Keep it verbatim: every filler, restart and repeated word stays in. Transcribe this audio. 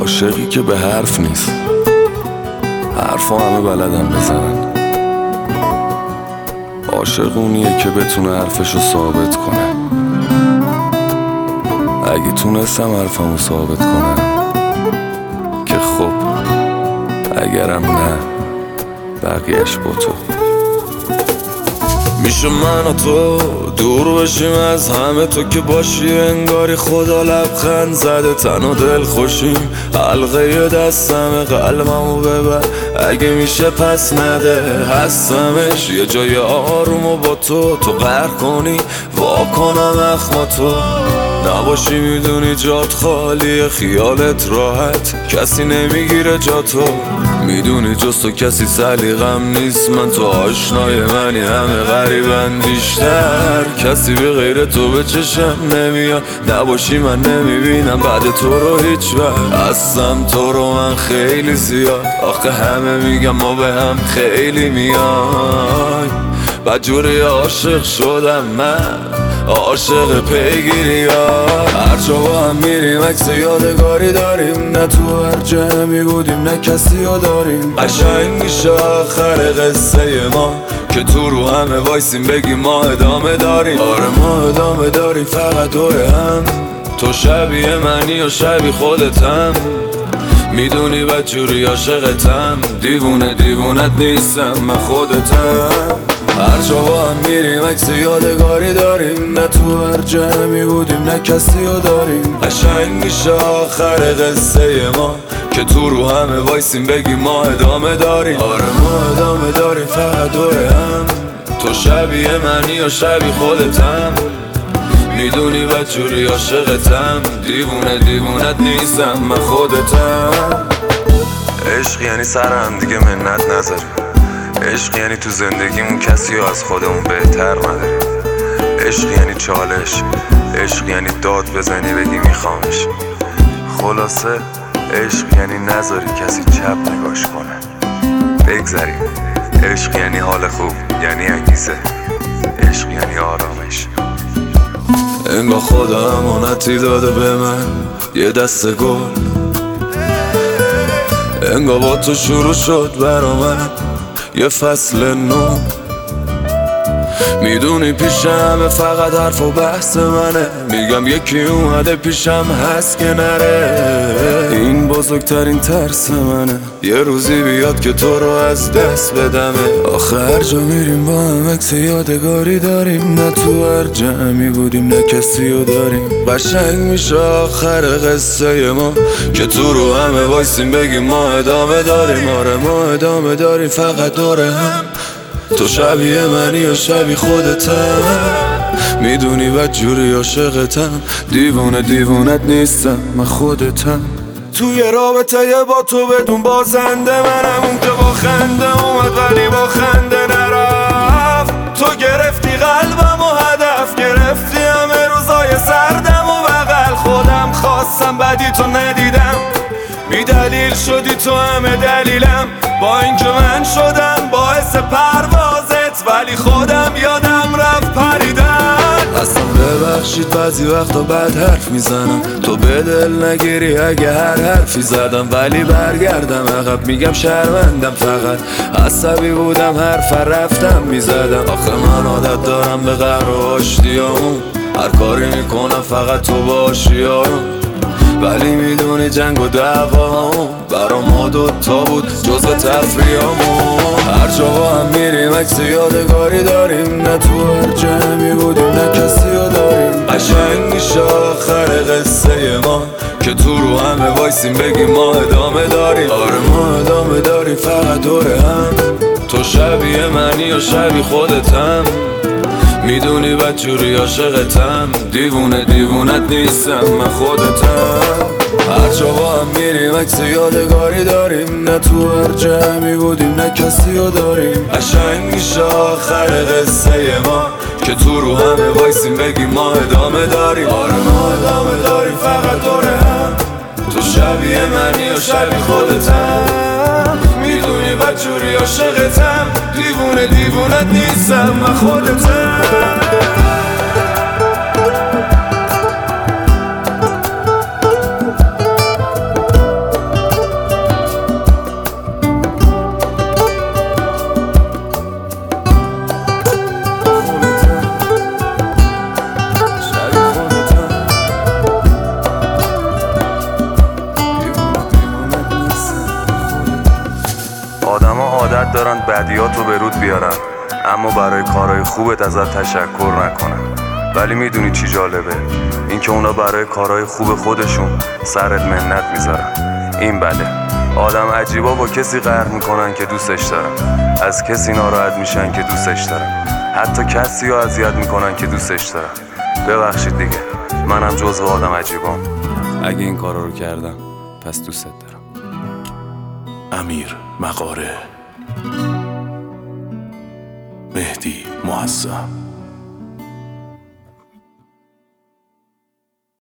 عاشقی که به حرف نیست، حرفا همه بلدن بزنن. عاشق اونیه که بتونه حرفشو ثابت کنه. اگه تونستم حرفمو ثابت کنم که خب، اگرم نه بقیهش با تو. میشه من و تو دور بشیم از همه، تو که باشی انگاری خدا لبخند زده. تن و دل خوشیم، حلقه دستم قلبمو ببر اگه میشه پس نده. هستمش یه جای آرومو با تو، تو قهر کنی واکنم اخما تو نباشی. میدونی جات خالیه، خیالت راحت، کسی نمیگیره جا تو. میدونی جز تو کسی سلیقم نیست، من تو آشنای منی، همه غریبن بیشتر. کسی به غیر تو به چشم نمیاد، نباشی من نمیبینم بعد تو رو هیچ وقت. هستم تو رو من خیلی زیاد، آخه همه میگم ما به هم خیلی میای. بدجوری عاشق شدم من، عاشق پیگیری ها. هر جا با هم میریم عکس یادگاری داریم، نه تو هر جمعی بودیم نه کسی ها داریم. قشنگ میشه آخر قصه ما که تو رو همه وایسیم بگیم ما ادامه داریم. آره ما ادامه داریم فقط دور هم، تو شبیه منی و شبیه خودتم. میدونی بدجوری عاشقتم، دیوونه دیوونت نیستم من خودتم. هر جا با هم میریم عکس یادگاری داریم، نه تو هر جمعی بودیم نه کسی ها داریم. قشنگ میشه آخر قصه ما که تو رو همه وایسیم بگیم ما ادامه داریم. آره ما ادامه داریم فقط دور هم، تو شبیه منی و شبیه خودتم. میدونی بدجوری عاشقتم، دیوونه دیوونت نیستم من خودتم. عشق یعنی سر هم دیگه منت نذاریم، عشق یعنی تو زندگیمون کسی رو از خودمون بهتر نداریم. عشق یعنی چالش، عشق یعنی داد بزنی بگی میخوامش. خلاصه عشق یعنی نذاری کسی چپ نگاش کنه، بگذریم. عشق یعنی حال خوب، یعنی انگیزه، عشق یعنی آرامش. انگار خدا امانتی داده به من یه دسته گل، انگار با تو شروع شد برا من یه فصل نو. میدونی پیشم فقط حرف و بحث منه، میگم یکی اومده پیشم هست که نره. این بزرگترین ترس منه یه روزی بیاد که تو رو از دست بدمه. آخه هر جا میریم با هم عکس یادگاری داریم، نه تو هر جمعی بودیم نه کسی رو داریم. قشنگ میشه آخر قصه ما که تو رو همه وایسیم بگیم ما ادامه داریم. آره ما ادامه داریم فقط دور هم، تو شبیه منی و شبیه خودتم. میدونی بدجوری عاشقتم، دیوونه دیوونت نیستم من خودتم. توی رابطه با تو بدون بازنده منم، اون که با خنده اومد ولی با خنده نرفت. تو گرفتی قلبم و هدف گرفتی همه روزای سردم و بغل خودم خواستم بدی تو ندیدم. بی دلیل شدی تو همه دلیلم، با اینکه من شدم باعث پروازت ولی خودم یادم رفت پریدن. اصلا ببخشید بعضی وقتا بد حرف میزنم، تو به دل نگیری اگه هر حرفی زدم. ولی برگردم عقب میگم شرمندم، فقط عصبی بودم حرف رفتم میزدم. آخه من عادت دارم به قهر و آشتیامون، هر کاری میکنم فقط تو باشی آروم. ولی میدونی جنگ و دعوامون برا ما دوتا بود جزو تفریامون. هر جا با هم میریم عکس یادگاری داریم، نه تو هر جمعی بودیم نه کسی رو داریم. قشنگ میشه آخر قصه ما که تو رو همه وایسیم بگیم ما ادامه داریم. آره ما ادامه داریم فقط دور هم، تو شبیه منی و شبیه خودتم. میدونی بدجوری عاشقتم، دیوونه دیوونت نیستم من خودتم. هر جا با هم میریم عکس یادگاری داریم، نه تو هر جمعی بودیم نه کسی رو داریم. قشنگ میشه آخر قصه ما که تو رو همه وایسیم بگیم ما ادامه داریم. آره ما ادامه داریم فقط دور هم، تو شبیه منی و شبیه خودتم. میدونی بدجوری عاشقتم، دیوونه دیوونت نیستم من خودتم. دارن بدیاتو به رود بیارن، اما برای کارهای خوبت ازت تشکر نکنن. ولی میدونی چی جالبه؟ اینکه اونا برای کارهای خوب خودشون سرت منت میذارن. این بله، آدم عجیبا با کسی قهر میکنن که دوستش دارن، از کسی ناراحت میشن که دوستش دارن، حتی کسی رو اذیت میکنن که دوستش دارن. ببخشید دیگه، منم جزو آدم عجیبام. اگه این کارا رو کردم پس دوستت دارم. امیر مغاره، مهدی معظم.